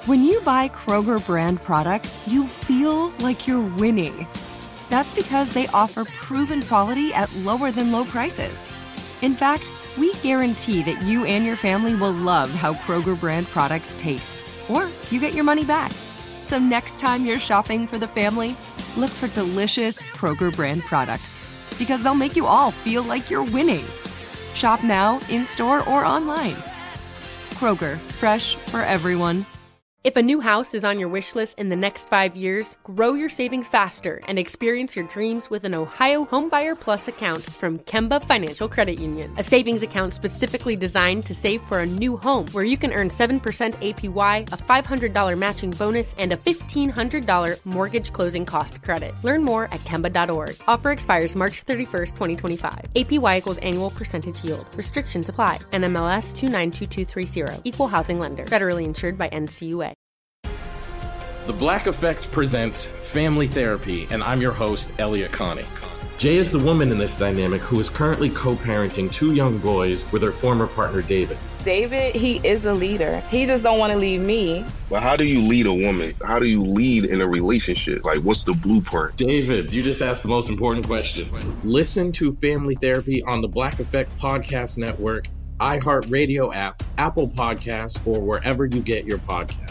When you buy Kroger brand products, you feel like you're winning. That's because they offer proven quality at lower than low prices. In fact, we guarantee that you and your family will love how Kroger brand products taste, or you get your money back. So next time you're shopping for the family, look for delicious Kroger brand products, because they'll make you all feel like you're winning. Shop now, in-store, or online. Kroger, fresh for everyone. If a new house is on your wish list in the next 5 years, grow your savings faster and experience your dreams with an Ohio Homebuyer Plus account from Kemba Financial Credit Union. A savings account specifically designed to save for a new home, where you can earn 7% APY, a $500 matching bonus, and a $1,500 mortgage closing cost credit. Learn more at Kemba.org. Offer expires March 31st, 2025. APY equals annual percentage yield. Restrictions apply. NMLS 292230. Equal housing lender. Federally insured by NCUA. The Black Effect presents Family Therapy, and I'm your host, Elliot Connie. Jay is the woman in this dynamic who is currently co-parenting 2 young boys with her former partner, David. David, he is a leader. He just don't want to leave me. But how do you lead a woman? How do you lead in a relationship? Like, what's the blueprint? David, you just asked the most important question. Listen to Family Therapy on the Black Effect Podcast Network, iHeartRadio app, Apple Podcasts, or wherever you get your podcasts.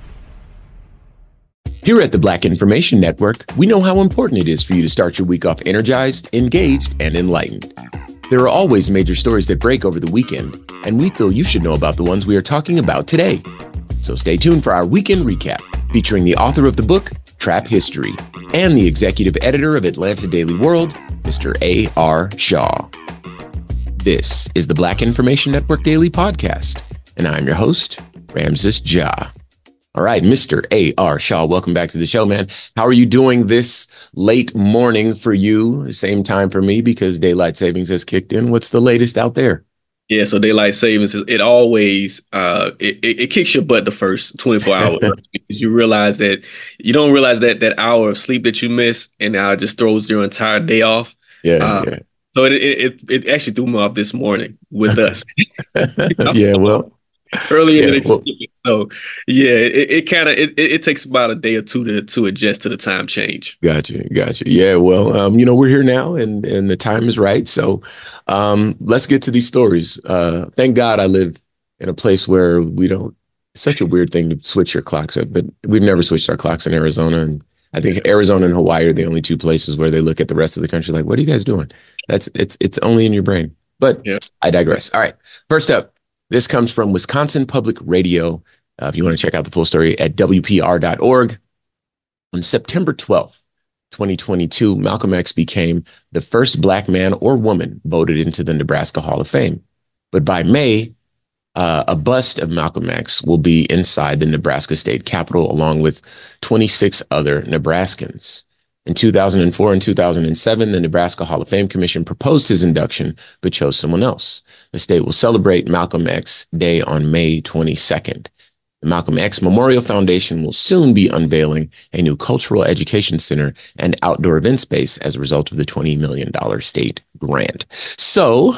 Here at the Black Information Network, we know how important it is for you to start your week off energized, engaged, and enlightened. There are always major stories that break over the weekend, and we feel you should know about the ones we are talking about today. So stay tuned for our weekend recap, featuring the author of the book, Trap History, and the executive editor of Atlanta Daily World, Mr. A.R. Shaw. This is the Black Information Network Daily Podcast, and I'm your host, Ramses Ja. All right, Mr. A.R. Shaw, welcome back to the show, man. How are you doing this late morning for you? Same time for me, because daylight savings has kicked in. What's the latest out there? Yeah, so daylight savings, it always, it kicks your butt the first 24 hours. You realize that, you don't realize that hour of sleep that you miss, and now it just throws your entire day off. Yeah. So it actually threw me off this morning with us. Yeah, well. Earlier than expected. So yeah, it takes about a day or two to adjust to the time change. Gotcha. Yeah, well, we're here now, and the time is right. So let's get to these stories. Thank God I live in a place where we don't. It's such a weird thing to switch your clocks up, but we've never switched our clocks in Arizona, and I think Arizona and Hawaii are the only 2 places where they look at the rest of the country like, "What are you guys doing?" It's only in your brain. But yeah. I digress. All right, first up. This comes from Wisconsin Public Radio. If you want to check out the full story at WPR.org. On September 12th, 2022, Malcolm X became the first Black man or woman voted into the Nebraska Hall of Fame. But by May, a bust of Malcolm X will be inside the Nebraska State Capitol, along with 26 other Nebraskans. In 2004 and 2007, the Nebraska Hall of Fame Commission proposed his induction, but chose someone else. The state will celebrate Malcolm X Day on May 22nd. The Malcolm X Memorial Foundation will soon be unveiling a new cultural education center and outdoor event space as a result of the $20 million state grant. So,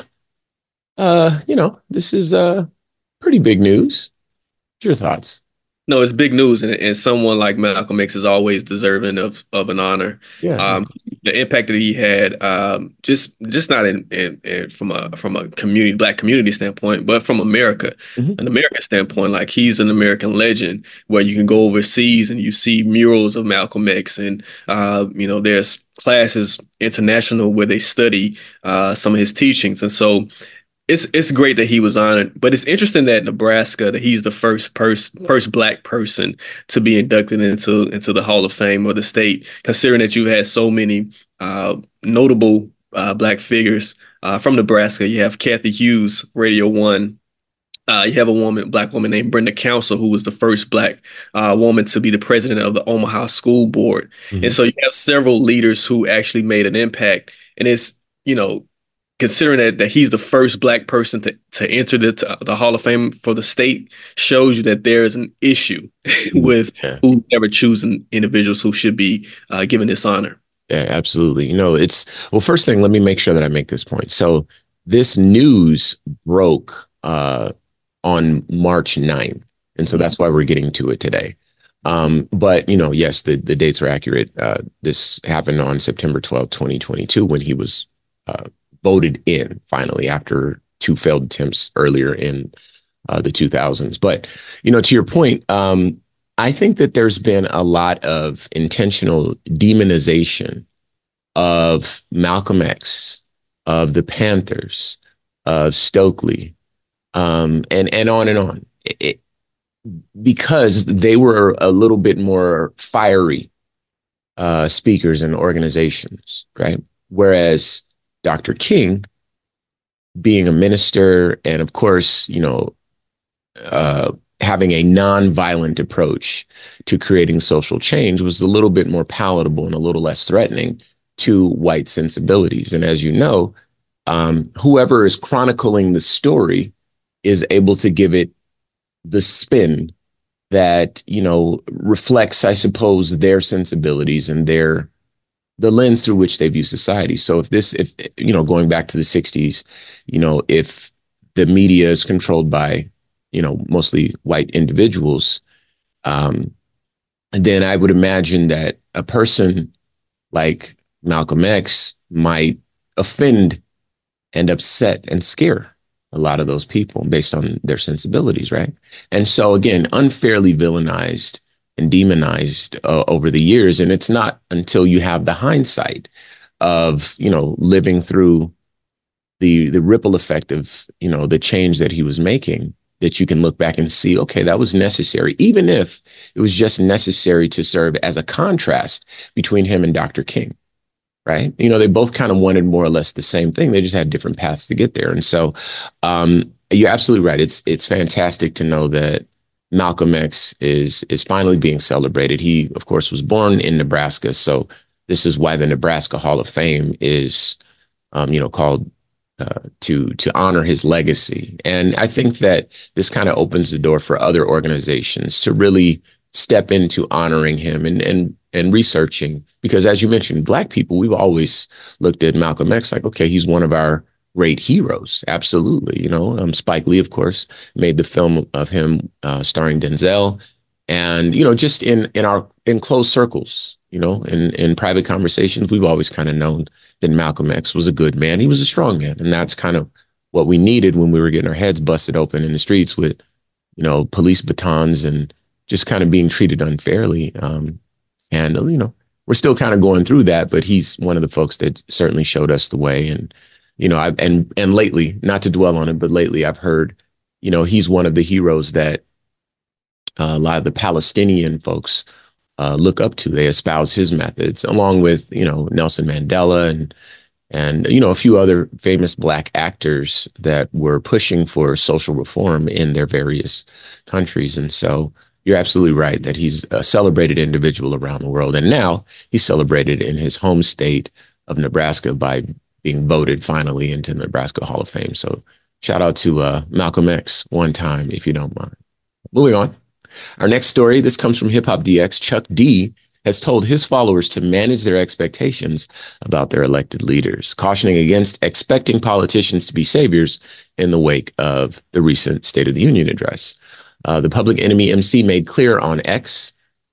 this is pretty big news. What's your thoughts? No, it's big news, and someone like Malcolm X is always deserving of an honor. Yeah. The impact that he had, just not from a community, Black community standpoint, but from America, an American standpoint. Like, he's an American legend, where you can go overseas and you see murals of Malcolm X, and there's classes international where they study some of his teachings, and so. It's great that he was honored, but it's interesting that Nebraska, that he's the first Black person to be inducted into the Hall of Fame of the state, considering that you've had so many notable Black figures from Nebraska. You have Kathy Hughes, Radio One. You have a Black woman named Brenda Council, who was the first Black woman to be the president of the Omaha School Board. And so you have several leaders who actually made an impact, and it's, considering that he's the first Black person to enter the Hall of Fame for the state, shows you that there is an issue with whoever choosing individuals who should be given this honor. Yeah, absolutely. First thing, let me make sure that I make this point. So this news broke on March 9th. And so that's why we're getting to it today. But, you know, yes, the dates are accurate. This happened on September 12th, 2022, when he was voted in finally after 2 failed attempts earlier in the 2000s. But, you know, to your point, I think that there's been a lot of intentional demonization of Malcolm X, of the Panthers, of Stokely, and on and on. Because they were a little bit more fiery speakers and organizations, right? Whereas Dr. King, being a minister and, of course, you know, having a nonviolent approach to creating social change, was a little bit more palatable and a little less threatening to white sensibilities. And as you know, whoever is chronicling the story is able to give it the spin that, you know, reflects, I suppose, their sensibilities and the lens through which they view society. So if you know, going back to the 60s, you know, if the media is controlled by, you know, mostly white individuals, then I would imagine that a person like Malcolm X might offend and upset and scare a lot of those people based on their sensibilities, right? And so, again, unfairly villainized and demonized over the years. And it's not until you have the hindsight of, you know, living through the ripple effect of, you know, the change that he was making, that you can look back and see, okay, that was necessary, even if it was just necessary to serve as a contrast between him and Dr. King. Right. You know, they both kind of wanted more or less the same thing. They just had different paths to get there. And so you're absolutely right. It's fantastic to know that Malcolm X is finally being celebrated. He, of course, was born in Nebraska. So this is why the Nebraska Hall of Fame is, you know, called to honor his legacy. And I think that this kind of opens the door for other organizations to really step into honoring him and researching, because as you mentioned, Black people, we've always looked at Malcolm X like, okay, he's one of our great heroes. Absolutely. You know, Spike Lee, of course, made the film of him starring Denzel. And, you know, just in closed circles, you know, in private conversations, we've always kind of known that Malcolm X was a good man. He was a strong man. And that's kind of what we needed when we were getting our heads busted open in the streets with, you know, police batons and just kind of being treated unfairly. And, you know, we're still kind of going through that, but he's one of the folks that certainly showed us the way. And, you know, and lately, not to dwell on it, but lately I've heard, you know, he's one of the heroes that a lot of the Palestinian folks look up to. They espouse his methods, along with, you know, Nelson Mandela and, you know, a few other famous Black actors that were pushing for social reform in their various countries. And so you're absolutely right that he's a celebrated individual around the world. And now he's celebrated in his home state of Nebraska by being voted finally into the Nebraska Hall of Fame. So shout out to Malcolm X one time, if you don't mind. Moving on. Our next story, this comes from Hip Hop DX. Chuck D has told his followers to manage their expectations about their elected leaders, cautioning against expecting politicians to be saviors in the wake of the recent State of the Union address. The Public Enemy MC made clear on X,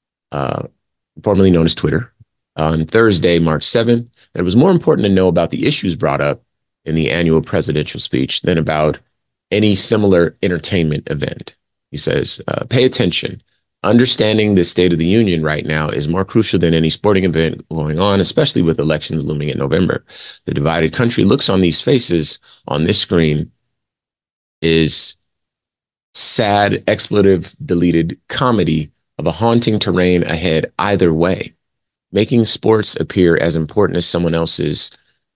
formerly known as Twitter, on Thursday, March 7th, that it was more important to know about the issues brought up in the annual presidential speech than about any similar entertainment event. He says, pay attention. Understanding the State of the Union right now is more crucial than any sporting event going on, especially with elections looming in November. The divided country looks on these faces on this screen is sad, expletive, deleted comedy of a haunting terrain ahead either way, making sports appear as important as someone else's.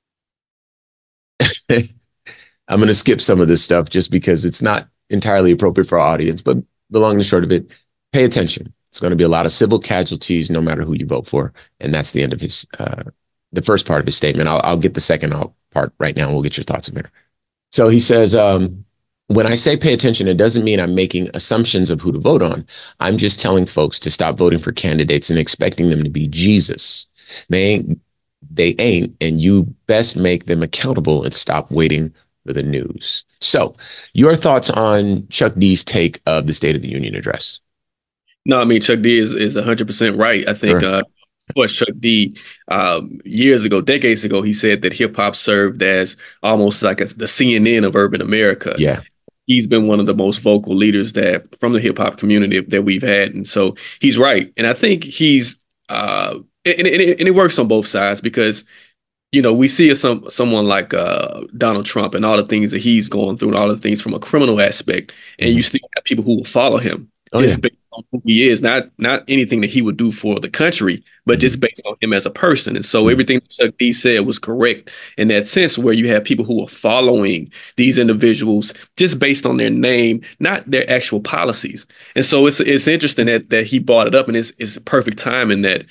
I'm going to skip some of this stuff just because it's not entirely appropriate for our audience, but the long and the short of it, pay attention. It's going to be a lot of civil casualties no matter who you vote for. And that's the end of his, the first part of his statement. I'll get the second part right now and we'll get your thoughts about it. So he says, when I say pay attention, it doesn't mean I'm making assumptions of who to vote on. I'm just telling folks to stop voting for candidates and expecting them to be Jesus. They ain't, and you best make them accountable and stop waiting for the news. So your thoughts on Chuck D's take of the State of the Union address? No, I mean, Chuck D is 100% right. I think, Sure. of course, Chuck D, years ago, decades ago, he said that hip hop served as almost like the CNN of urban America. Yeah. He's been one of the most vocal leaders that from the hip hop community that we've had. And so he's right. And I think he's, and it works on both sides because, you know, we see someone like Donald Trump and all the things that he's going through and all the things from a criminal aspect. And you still have people who will follow him just based on who he is, not anything that he would do for the country, but just based on him as a person. And so everything that Chuck D said was correct in that sense, where you have people who are following these individuals just based on their name, not their actual policies. And so it's interesting that he brought it up, and it's perfect timing that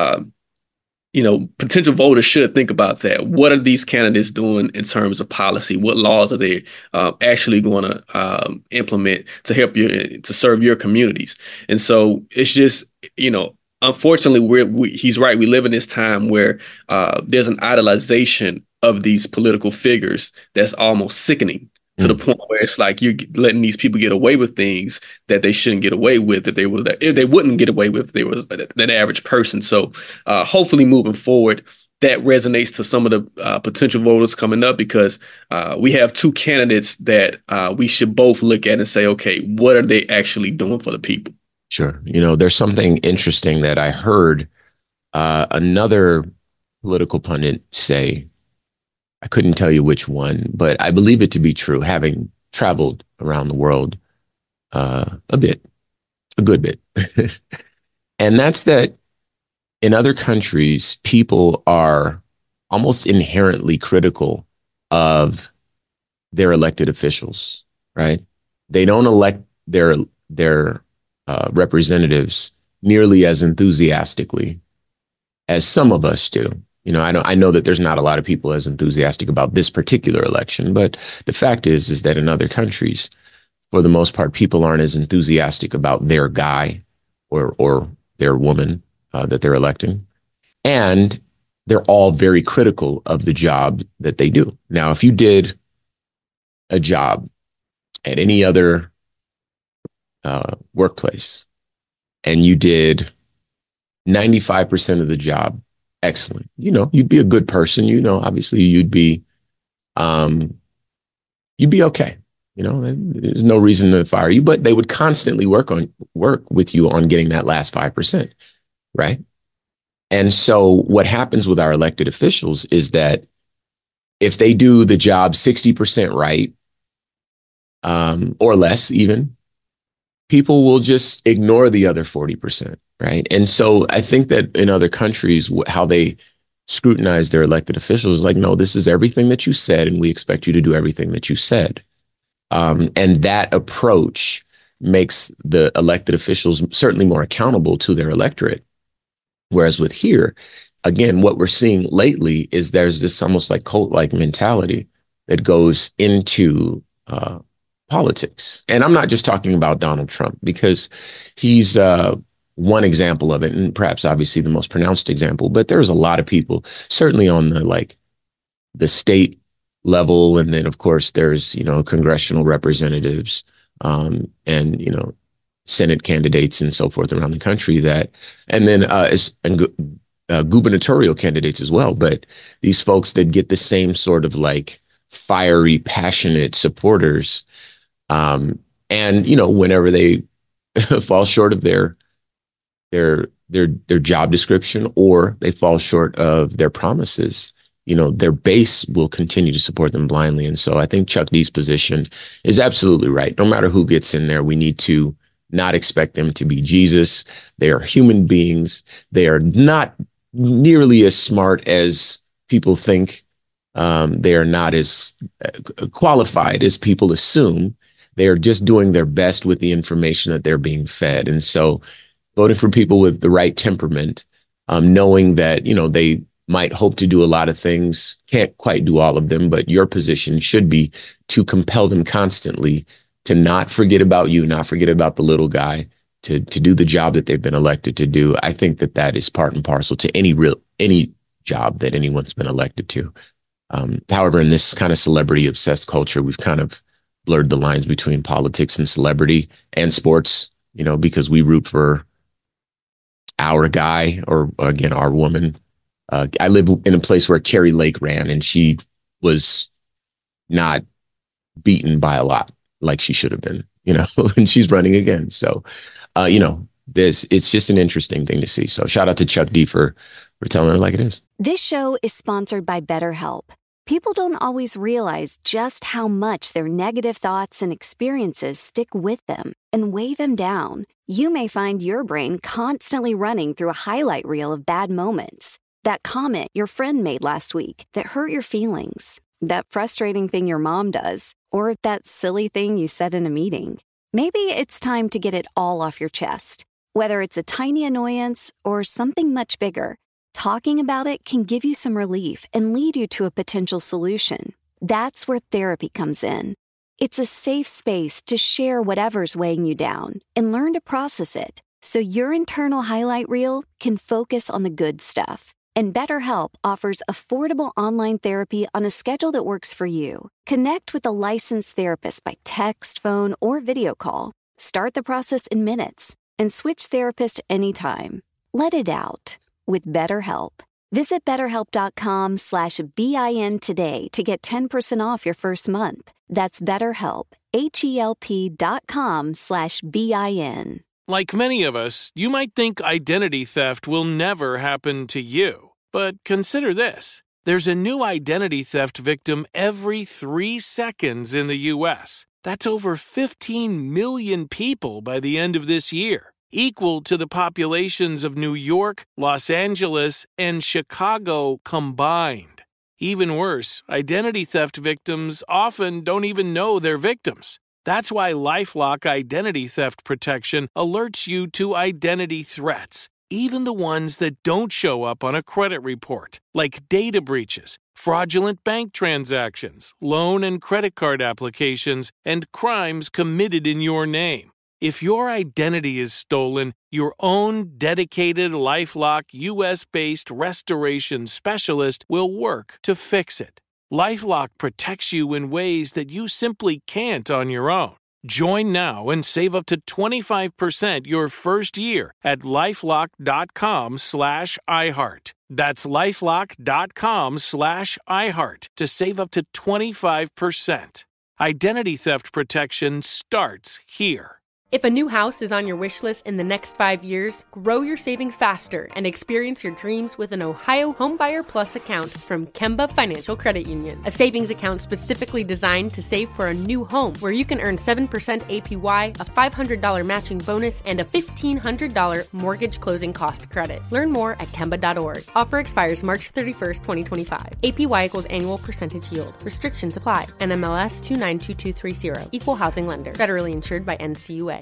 you know, potential voters should think about that. What are these candidates doing in terms of policy? What laws are they actually going to implement to help you to serve your communities? And so it's just, you know, unfortunately, he's right. We live in this time where there's an idolization of these political figures that's almost sickening. To the point where it's like you're letting these people get away with things that they shouldn't get away with if they wouldn't get away with if they was an average person. So hopefully moving forward, that resonates to some of the potential voters coming up, because we have two candidates that we should both look at and say, okay, what are they actually doing for the people? Sure. You know, there's something interesting that I heard another political pundit say. I couldn't tell you which one, but I believe it to be true, having traveled around the world a good bit. And that's that in other countries, people are almost inherently critical of their elected officials, right? They don't elect their representatives nearly as enthusiastically as some of us do. You know, I know that there's not a lot of people as enthusiastic about this particular election, but the fact is that in other countries, for the most part, people aren't as enthusiastic about their guy or their woman that they're electing. And they're all very critical of the job that they do. Now, if you did a job at any other workplace and you did 95% of the job excellent, you know, you'd be a good person, you know, obviously you'd be okay. You know, there's no reason to fire you, but they would constantly work with you on getting that last 5%. Right. And so what happens with our elected officials is that if they do the job 60% right, or less even, people will just ignore the other 40%. Right. And so I think that in other countries, how they scrutinize their elected officials is like, no, this is everything that you said, and we expect you to do everything that you said. And that approach makes the elected officials certainly more accountable to their electorate. Whereas with here, again, what we're seeing lately is there's this almost like cult-like mentality that goes into politics. And I'm not just talking about Donald Trump, because he's one example of it, and perhaps obviously the most pronounced example, but there's a lot of people, certainly on the state level. And then of course there's, you know, congressional representatives and, you know, Senate candidates and so forth around the country and then gubernatorial candidates as well. But these folks that get the same sort of like fiery, passionate supporters. And, you know, whenever they fall short of their job description, or they fall short of their promises, you know, their base will continue to support them blindly. And so I think Chuck D's position is absolutely right. No matter who gets in there, we need to not expect them to be Jesus. They are human beings. They are not nearly as smart as people think. They are not as qualified as people assume. They are just doing their best with the information that they're being fed. And so voting for people with the right temperament, knowing that, you know, they might hope to do a lot of things, can't quite do all of them, but your position should be to compel them constantly to not forget about you, not forget about the little guy, to do the job that they've been elected to do. I think that is part and parcel to any job that anyone's been elected to. However, in this kind of celebrity obsessed culture, we've kind of blurred the lines between politics and celebrity and sports, because we root for our guy or, again, our woman. I live in a place where Carrie Lake ran, and she was not beaten by a lot like she should have been, and she's running again. So, it's just an interesting thing to see. So shout out to Chuck D for telling her like it is. This show is sponsored by BetterHelp. People don't always realize just how much their negative thoughts and experiences stick with them and weigh them down. You may find your brain constantly running through a highlight reel of bad moments. That comment your friend made last week that hurt your feelings. That frustrating thing your mom does. Or that silly thing you said in a meeting. Maybe it's time to get it all off your chest. Whether it's a tiny annoyance or something much bigger, talking about it can give you some relief and lead you to a potential solution. That's where therapy comes in. It's a safe space to share whatever's weighing you down and learn to process it so your internal highlight reel can focus on the good stuff. And BetterHelp offers affordable online therapy on a schedule that works for you. Connect with a licensed therapist by text, phone, or video call. Start the process in minutes and switch therapist anytime. Let it out with BetterHelp. Visit BetterHelp.com/BIN today to get 10% off your first month. That's BetterHelp, HELP.com/BIN. Like many of us, you might think identity theft will never happen to you. But consider this. There's a new identity theft victim every 3 seconds in the U.S. That's over 15 million people by the end of this year, equal to the populations of New York, Los Angeles, and Chicago combined. Even worse, identity theft victims often don't even know they're victims. That's why LifeLock Identity Theft Protection alerts you to identity threats, even the ones that don't show up on a credit report, like data breaches, fraudulent bank transactions, loan and credit card applications, and crimes committed in your name. If your identity is stolen, your own dedicated LifeLock U.S.-based restoration specialist will work to fix it. LifeLock protects you in ways that you simply can't on your own. Join now and save up to 25% your first year at LifeLock.com/iHeart. That's LifeLock.com/iHeart to save up to 25%. Identity theft protection starts here. If a new house is on your wish list in the next 5 years, grow your savings faster and experience your dreams with an Ohio Homebuyer Plus account from Kemba Financial Credit Union. A savings account specifically designed to save for a new home where you can earn 7% APY, a $500 matching bonus, and a $1,500 mortgage closing cost credit. Learn more at Kemba.org. Offer expires March 31st, 2025. APY equals annual percentage yield. Restrictions apply. NMLS 292230. Equal housing lender. Federally insured by NCUA.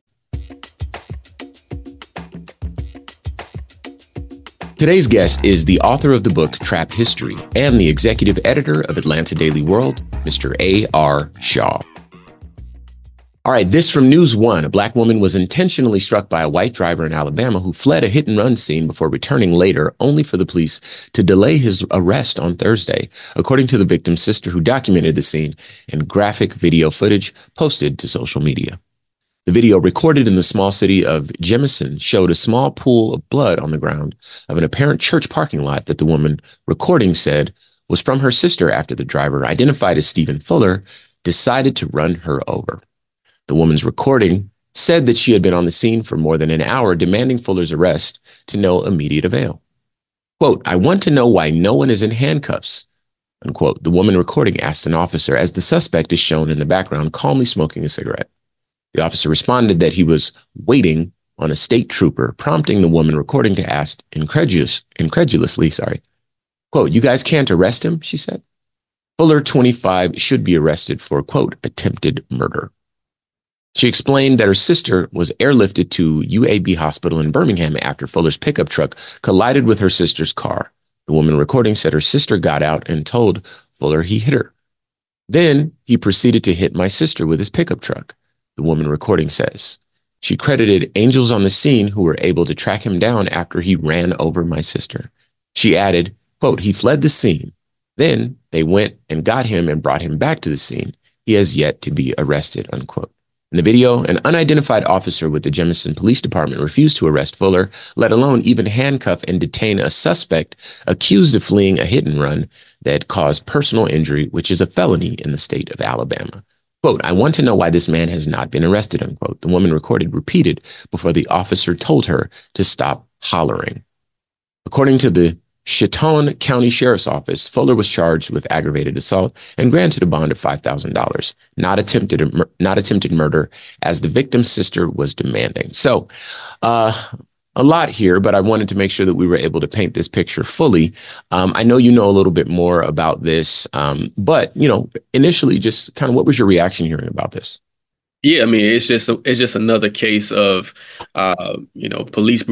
Today's guest is the author of the book Trap History and the executive editor of Atlanta Daily World, Mr. A.R. Shaw. All right, this from News One. A black woman was intentionally struck by a white driver in Alabama who fled a hit-and-run scene before returning later, only for the police to delay his arrest on Thursday, according to the victim's sister, who documented the scene in graphic video footage posted to social media. The video, recorded in the small city of Jemison, showed a small pool of blood on the ground of an apparent church parking lot that the woman recording said was from her sister after the driver, identified as Stephen Fuller, decided to run her over. The woman's recording said that she had been on the scene for more than an hour, demanding Fuller's arrest to no immediate avail. Quote, "I want to know why no one is in handcuffs," unquote. The woman recording asked an officer, as the suspect is shown in the background calmly smoking a cigarette. The officer responded that he was waiting on a state trooper, prompting the woman recording to ask incredulously, quote, "You guys can't arrest him," she said. Fuller, 25, should be arrested for, quote, "attempted murder." She explained that her sister was airlifted to UAB Hospital in Birmingham after Fuller's pickup truck collided with her sister's car. The woman recording said her sister got out and told Fuller he hit her. "Then he proceeded to hit my sister with his pickup truck," the woman recording says. She credited angels on the scene who were able to track him down after he ran over my sister. She added, quote, "He fled the scene. Then they went and got him and brought him back to the scene. He has yet to be arrested, unquote. In the video, an unidentified officer with the Jemison Police Department refused to arrest Fuller, let alone even handcuff and detain a suspect accused of fleeing a hit and run that caused personal injury, which is a felony in the state of Alabama. Quote, I want to know why this man has not been arrested, unquote. The woman repeated before the officer told her to stop hollering. According to the Chautauqua County Sheriff's Office, Fuller was charged with aggravated assault and granted a bond of $5,000, not attempted murder, as the victim's sister was demanding. So, a lot here, but I wanted to make sure that we were able to paint this picture fully. I know you know a little bit more about this, but initially, just kind of what was your reaction hearing about this? Yeah, I mean, it's just another case of police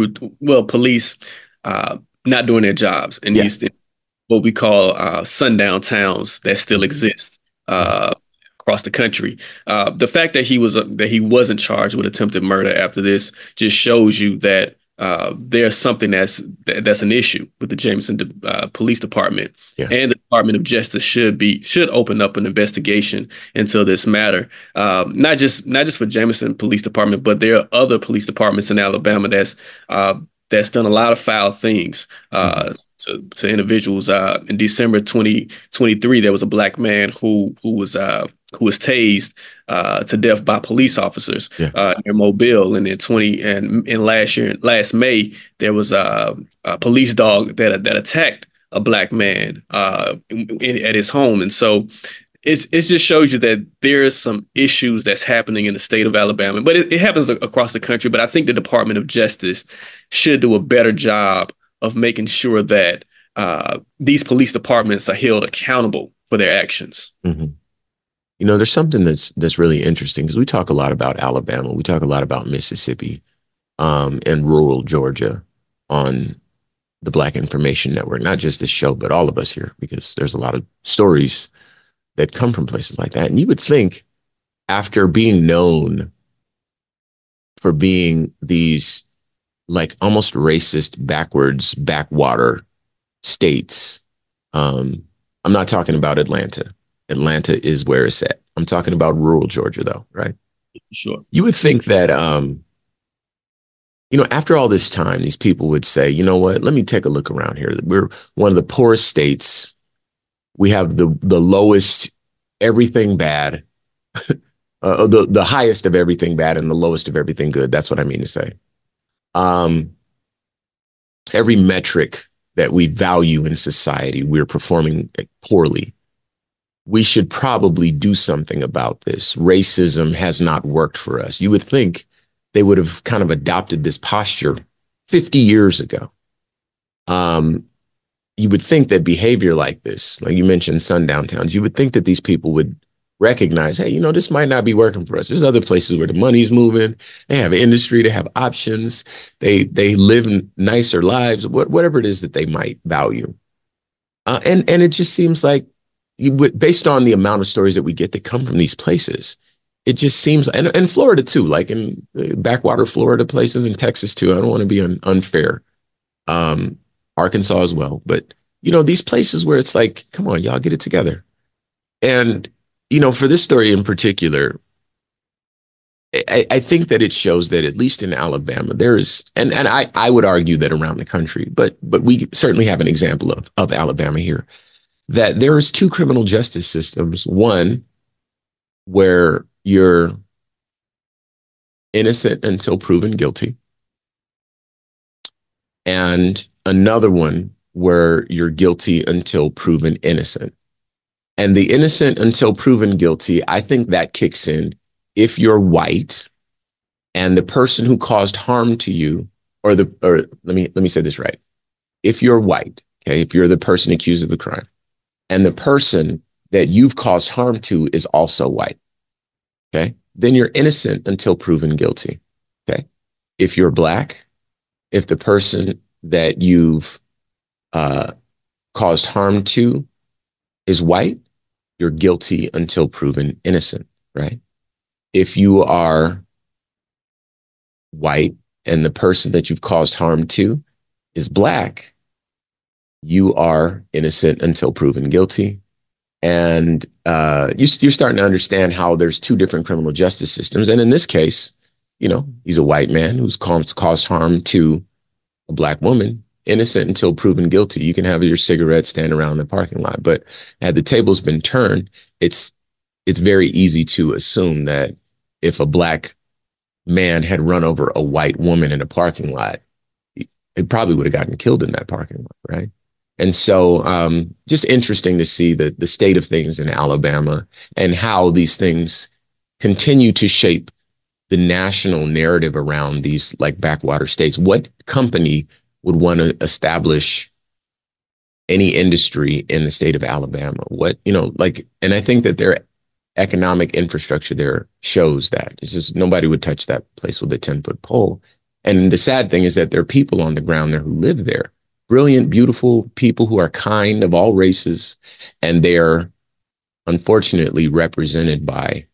not doing their jobs in these what we call sundown towns that still exist across the country. The fact that he wasn't charged with attempted murder after this just shows you that there's something that's an issue with the Jemison Police Department, and the Department of Justice should open up an investigation into this matter. Not just for Jemison Police Department, but there are other police departments in Alabama that's done a lot of foul things to individuals. In December 2023, there was a black man who was tased to death by police officers near Mobile, and in last May, there was a police dog that attacked a black man at his home, and so. It just shows you that there's some issues that's happening in the state of Alabama, but it happens across the country. But I think the Department of Justice should do a better job of making sure that these police departments are held accountable for their actions. Mm-hmm. There's something that's really interesting because we talk a lot about Alabama, we talk a lot about Mississippi, and rural Georgia on the Black Information Network. Not just this show, but all of us here, because there's a lot of stories that come from places like that. And you would think, after being known for being these like almost racist, backwater states, I'm not talking about Atlanta. Atlanta is where it's at. I'm talking about rural Georgia, though, right? Sure. You would think that, after all this time, these people would say, you know what, let me take a look around here. We're one of the poorest states. We have the lowest everything bad, the highest of everything bad and the lowest of everything good. That's what I mean to say. Every metric that we value in society, we're performing poorly. We should probably do something about this. Racism has not worked for us. You would think they would have kind of adopted this posture 50 years ago. You would think that behavior like this, like you mentioned, sundown towns, you would think that these people would recognize, hey, this might not be working for us. There's other places where the money's moving. They have industry, they have options. They live nicer lives, whatever it is that they might value. And it just seems like, based on the amount of stories that we get that come from these places, it just seems, and Florida too, like in backwater Florida places, in Texas too. I don't want to be unfair. Arkansas as well. But, these places where it's like, come on, y'all get it together. And, for this story in particular, I think that it shows that at least in Alabama, there is, and I would argue that around the country, but we certainly have an example of Alabama here, that there is two criminal justice systems. One where you're innocent until proven guilty, and another one where you're guilty until proven innocent. And the innocent until proven guilty, I think that kicks in if you're white and the person who caused harm to you, or let me say this right. If you're white, okay, if you're the person accused of the crime and the person that you've caused harm to is also white, okay, then you're innocent until proven guilty. Okay. If you're black, if the person that you've caused harm to is white, you're guilty until proven innocent, right? If you are white and the person that you've caused harm to is black, you are innocent until proven guilty. And you're starting to understand how there's two different criminal justice systems. And in this case, he's a white man who's caused harm to a Black woman, innocent until proven guilty. You can have your cigarette stand around in the parking lot. But had the tables been turned, it's very easy to assume that if a Black man had run over a white woman in a parking lot, he probably would have gotten killed in that parking lot, right? And so just interesting to see the state of things in Alabama and how these things continue to shape the national narrative around these like backwater states. What company would want to establish any industry in the state of Alabama? And I think that their economic infrastructure there shows that. It's just nobody would touch that place with a 10-foot pole. And the sad thing is that there are people on the ground there who live there. Brilliant, beautiful people who are kind of all races, and they're unfortunately represented by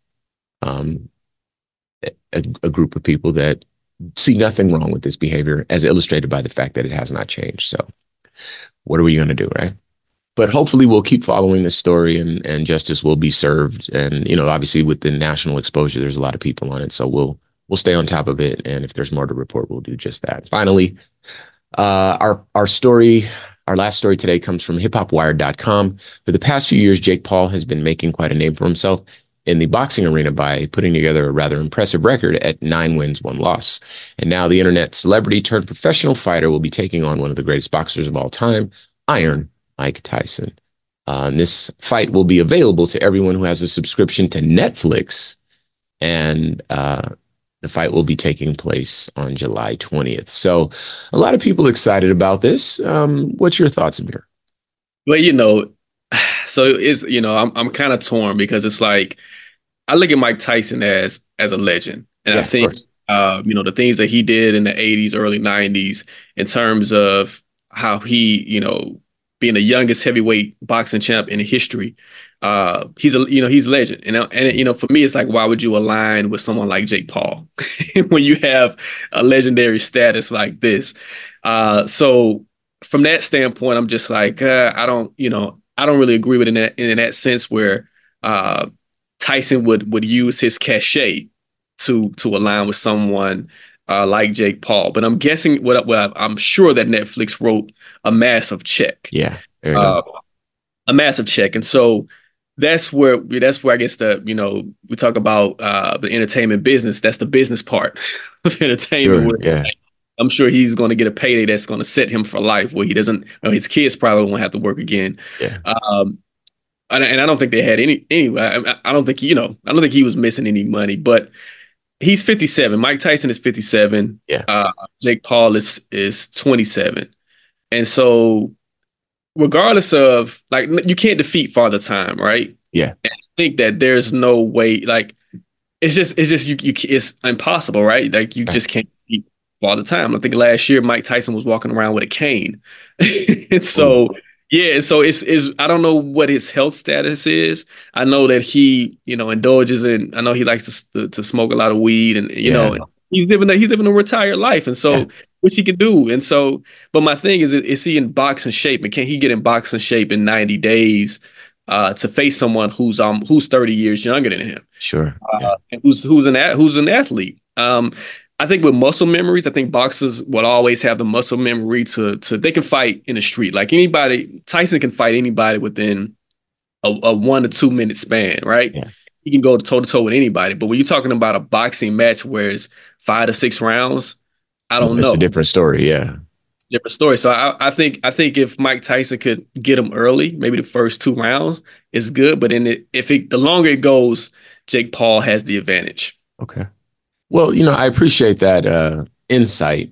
a group of people that see nothing wrong with this behavior, as illustrated by the fact that it has not changed. So what are we going to do, right? But hopefully we'll keep following this story and justice will be served. And, obviously with the national exposure, there's a lot of people on it. So we'll stay on top of it. And if there's more to report, we'll do just that. Finally, our last story today comes from hiphopwired.com. For the past few years, Jake Paul has been making quite a name for himself in the boxing arena by putting together a rather impressive record at 9 wins, 1 loss. And now the internet celebrity turned professional fighter will be taking on one of the greatest boxers of all time, Iron Mike Tyson. And this fight will be available to everyone who has a subscription to Netflix. And the fight will be taking place on July 20th. So a lot of people excited about this. What's your thoughts, Amir? Well, so it's, I'm kind of torn because it's like, I look at Mike Tyson as a legend. And I think, the things that he did in the 80s, early 90s, in terms of how he, being the youngest heavyweight boxing champ in history, he's a legend. And for me, it's like, why would you align with someone like Jake Paul when you have a legendary status like this? So from that standpoint, I'm just like, I don't really agree with it in that sense where Tyson would use his cachet to align with someone like Jake Paul. But I'm guessing I'm sure that Netflix wrote a massive check. Yeah. There you go. A massive check. And so that's where I guess we talk about the entertainment business. That's the business part of entertainment. Sure, yeah. I'm sure he's going to get a payday that's going to set him for life, where he doesn't, his kids probably won't have to work again. Yeah. And I don't think they had any. I don't think he was missing any money. But he's 57. Mike Tyson is 57. Yeah. Jake Paul is 27. And so, regardless of, like, you can't defeat Father Time, right? Yeah. And I think that there's no way, like, it's just it's impossible, right? Like, you just can't defeat Father Time. I think last year Mike Tyson was walking around with a cane. And so, yeah, so it's I don't know what his health status is. I know that he, indulges in, I know he likes to smoke a lot of weed, and he's living a retired life, and so which he can do. And so, but my thing is he in boxing shape, and can he get in boxing shape in 90 days to face someone who's 30 years younger than him? Sure. And who's an athlete. I think with muscle memories, I think boxers will always have the muscle memory to they can fight in the street. Like anybody, Tyson can fight anybody within a 1 to 2 minute span, right? Yeah. He can go toe to toe with anybody. But when you're talking about a boxing match where it's 5 to 6 rounds, I don't know. It's a different story, yeah. Different story. So I think if Mike Tyson could get him early, maybe the first 2 rounds, it's good. But the longer it goes, Jake Paul has the advantage. Okay. Well, I appreciate that insight.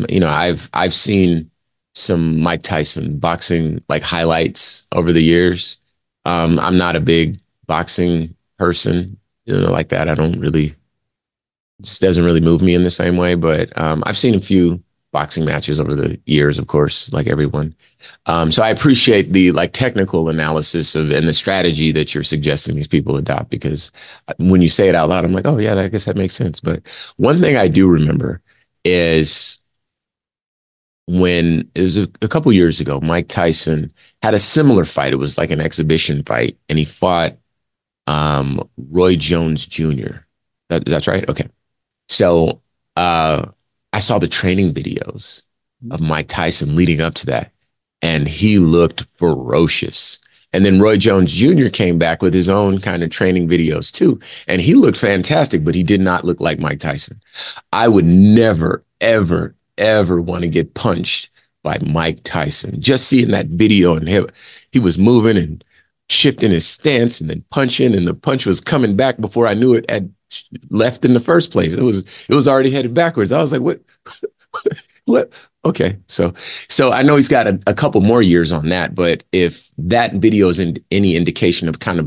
I've seen some Mike Tyson boxing like highlights over the years. I'm not a big boxing person, like that. It just doesn't really move me in the same way. But I've seen a few boxing matches over the years, of course, like everyone. So I appreciate the technical analysis and the strategy that you're suggesting these people adopt, because when you say it out loud, I'm like, oh yeah, I guess that makes sense. But one thing I do remember is when it was a couple years ago, Mike Tyson had a similar fight. It was like an exhibition fight, and he fought Roy Jones Jr. That's right? Okay. So I saw the training videos of Mike Tyson leading up to that, and he looked ferocious. And then Roy Jones Jr. came back with his own kind of training videos too, and he looked fantastic, but he did not look like Mike Tyson. I would never, ever want to get punched by Mike Tyson. Just seeing that video, and he was moving and shifting his stance and then punching, and the punch was coming back before I knew it had left in the first place. It was already headed backwards. I was like, what? Okay. So I know he's got a couple more years on that, but if that video is any indication of kind of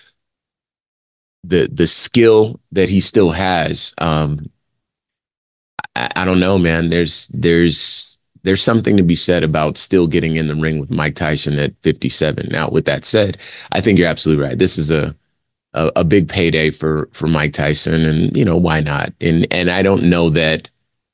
the skill that he still has, I don't know, man. There's something to be said about still getting in the ring with Mike Tyson at 57. Now, with that said, I think you're absolutely right. This is a big payday for Mike Tyson, and why not? And I don't know that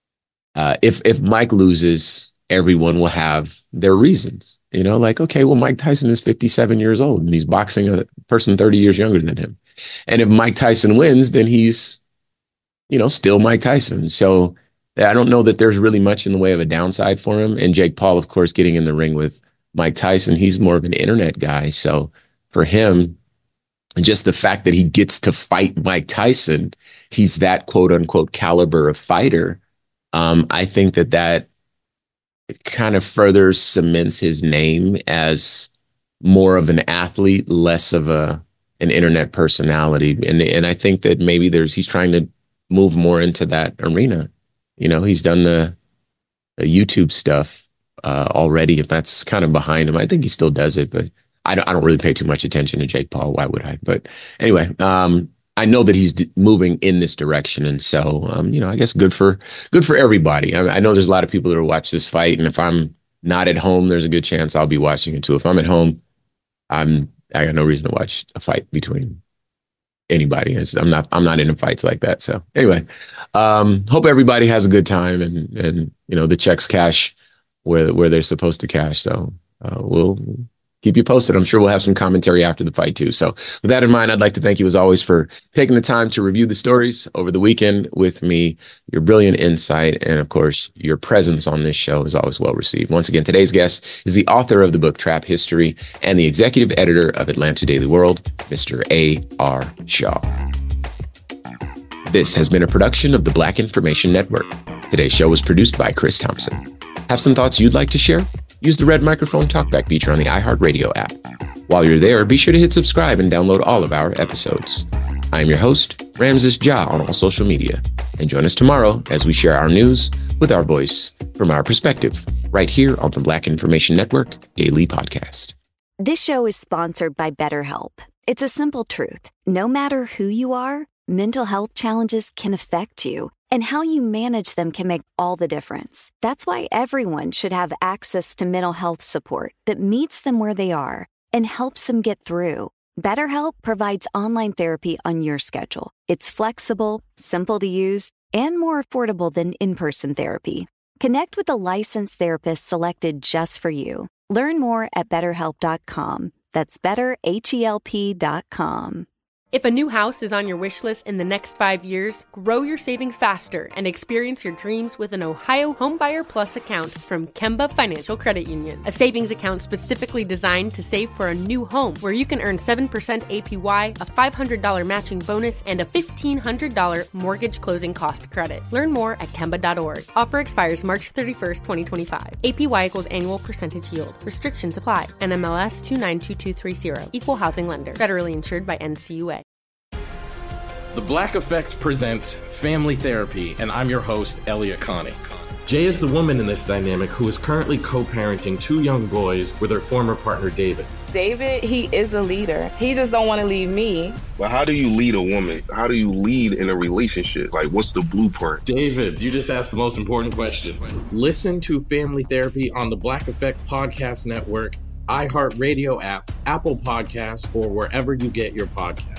if Mike loses, everyone will have their reasons. Like, okay, well, Mike Tyson is 57 years old and he's boxing a person 30 years younger than him. And if Mike Tyson wins, then he's still Mike Tyson. So I don't know that there's really much in the way of a downside for him. And Jake Paul, of course, getting in the ring with Mike Tyson, he's more of an internet guy. So for him, just the fact that he gets to fight Mike Tyson, he's that quote unquote caliber of fighter. I think that kind of further cements his name as more of an athlete, less of an internet personality. And I think that maybe he's trying to move more into that arena. He's done the YouTube stuff already, if that's kind of behind him. I think he still does it, but I don't really pay too much attention to Jake Paul. Why would I? But anyway, I know that he's moving in this direction. And so, I guess good for everybody. I know there's a lot of people that will watch this fight. And if I'm not at home, there's a good chance I'll be watching it too. If I'm at home, I got no reason to watch a fight between anybody. I'm not into fights like that. So anyway, hope everybody has a good time and the checks cash where they're supposed to cash. So we'll keep you posted. I'm sure we'll have some commentary after the fight too. So with that in mind, I'd like to thank you as always for taking the time to review the stories over the weekend with me. Your brilliant insight and of course your presence on this show is always well received. Once again, today's guest is the author of the book Trap History and the executive editor of Atlanta Daily World, Mr. A.R. Shaw. This has been a production of the Black Information Network. Today's show was produced by Chris Thompson. Have some thoughts you'd like to share? Use the red microphone talkback feature on the iHeartRadio app. While you're there, be sure to hit subscribe and download all of our episodes. I am your host, Ramses Ja, on all social media. And join us tomorrow as we share our news with our voice from our perspective, right here on the Black Information Network Daily Podcast. This show is sponsored by BetterHelp. It's a simple truth. No matter who you are, mental health challenges can affect you, and how you manage them can make all the difference. That's why everyone should have access to mental health support that meets them where they are and helps them get through. BetterHelp provides online therapy on your schedule. It's flexible, simple to use, and more affordable than in-person therapy. Connect with a licensed therapist selected just for you. Learn more at BetterHelp.com. That's BetterHelp.com. If a new house is on your wish list in the next 5 years, grow your savings faster and experience your dreams with an Ohio Homebuyer Plus account from Kemba Financial Credit Union. A savings account specifically designed to save for a new home where you can earn 7% APY, a $500 matching bonus, and a $1,500 mortgage closing cost credit. Learn more at Kemba.org. Offer expires March 31st, 2025. APY equals annual percentage yield. Restrictions apply. NMLS 292230. Equal housing lender. Federally insured by NCUA. The Black Effect presents Family Therapy, and I'm your host, Elliot Connie. Jay is the woman in this dynamic who is currently co-parenting 2 young boys with her former partner, David. David, he is a leader. He just don't want to leave me. But how do you lead a woman? How do you lead in a relationship? Like, what's the blueprint? David, you just asked the most important question. Listen to Family Therapy on the Black Effect Podcast Network, iHeartRadio app, Apple Podcasts, or wherever you get your podcasts.